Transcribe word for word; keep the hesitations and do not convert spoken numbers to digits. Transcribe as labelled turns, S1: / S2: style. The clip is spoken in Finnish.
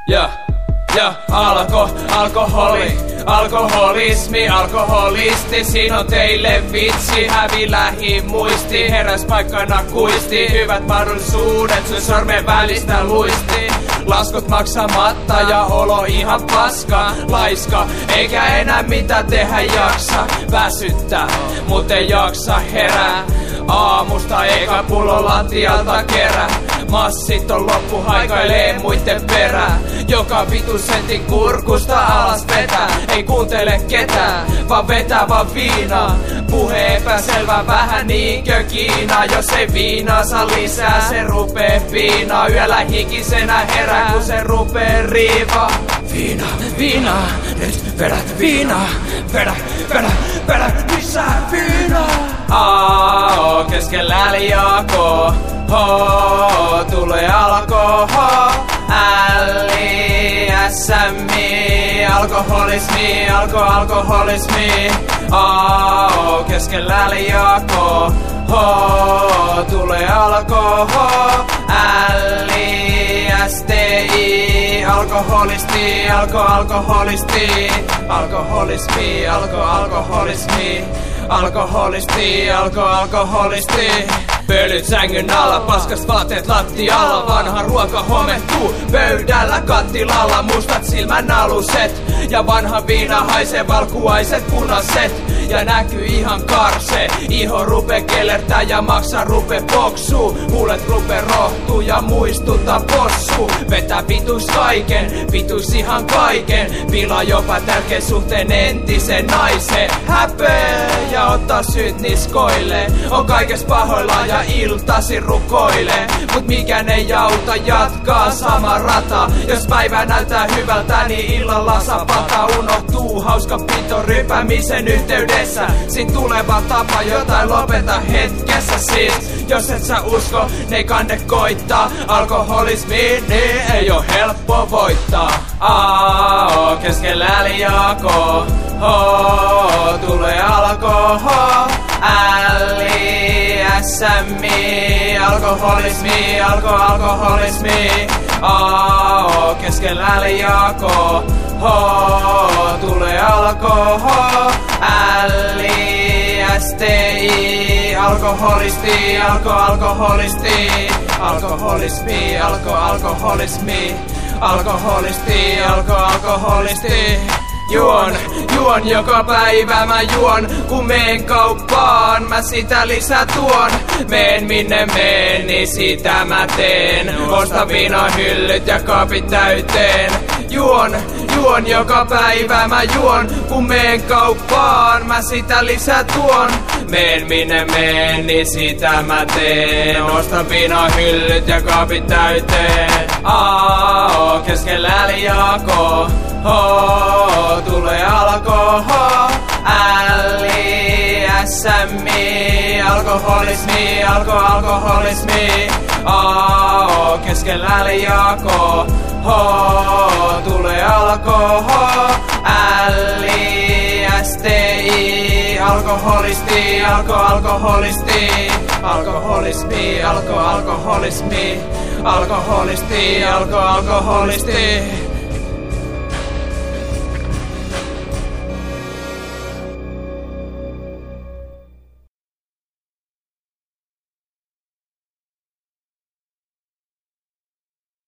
S1: Ja, ja, alko, alkoholi, alkoholismi, alkoholisti, siinä on teille vitsi, hävi lähimuisti, heräs paikkana kuisti, hyvät mahdollisuudet, sun sormen välistä luisti. Laskut maksamatta ja olo ihan paska, laiska, eikä enää mitä tehdä jaksa. Väsyttää, mut ei jaksa herää, aamusta eikä pullo lattialta kerää. Massit on loppu, haikailee muitten perää. Joka vitu sentin kurkusta alas vetää. Ei kuuntele ketään, vaan vetää vaan viinaa. Puhe epäselvä, vähän niinkö Kiina. Jos ei viinaa saa lisää, se rupee piinaa. Yöllä hikisenä herää, kun se rupee riivaa. Viina, viina, nyt vedät viinaa. Vedä, vedä, vedä, lisää viinaa. Aao, keskellä liako. Ho, tulee alkohol, älli, ässämmi, alkoholismi, alko, alkoholismi. Aao, keskellä liako. Ho, tulee alkohol, älli, ästi, alkoholisti, alko, alkoholisti. Alkoholismi, alko, alkoholismi. Alkoholisti, alko, alkoholisti. Pölyt sängyn alla, paskas vaatteet lattialla. Vanha ruoka homettuu pöydällä kattilalla. Mustat silmän aluset ja vanha viina haisee, valkuaiset punaset. Ja näkyy ihan karse, iho rupe kellertää ja maksa rupe boksuu. Huulet rupe rohtuu ja muistuttaa possu. Vetää vitus kaiken, vitus ihan kaiken. Pilaa jopa tärkeä suhteen entisen naisen. Häpeä ja ottaa syyt niskoille. On kaikes pahoillaan ja iltasi rukoilee. Mut mikään ei auta, jatkaa sama rata. Jos päivä näyttää hyvältä, niin illalla sapata. Unohtuu hauska pito rypämisen yhteydessä. Siin tuleva tapa, jotain lopeta hetkessä siis. Jos et sä usko, ne kanne koittaa. Alkoholismi, niin ei oo helppo voittaa. Aao, keskellä liako. Ho, tulee alkohol, älli, ässämmi, alkoholismi, alko, alkoholismi. Aao, keskellä liako. Ho, tulee alkohol, älli, ästi, alkoholisti, alko, alkoholisti. Alkoholismi, alko, alkoholismi. Alkoholisti, alko, alkoholisti. Juon, juon joka päivä mä juon, kun meen kauppaan, mä sitä lisää tuon. Meen minne meen, niin sitä mä teen. Osta viinahyllyt ja kaapit täyteen. Juon, juon joka päivä mä juon, kun meen kauppaan, mä sitä lisää tuon. Meen minne meen, niin sitä mä teen. Osta viinahyllyt ja kaapit täyteen. Aao, keskellä liako. Ho, tulee alkohol, älli, ässämmi, alkoholismi, alko, alkoholismi. Aao, keskellä liako. Ho, tulee alkohol, älli, ästi, alkoholisti, alko, alkoholisti. Alkoholismi, alko, alkoholismi. Alkoholisti, alko, alkoholisti.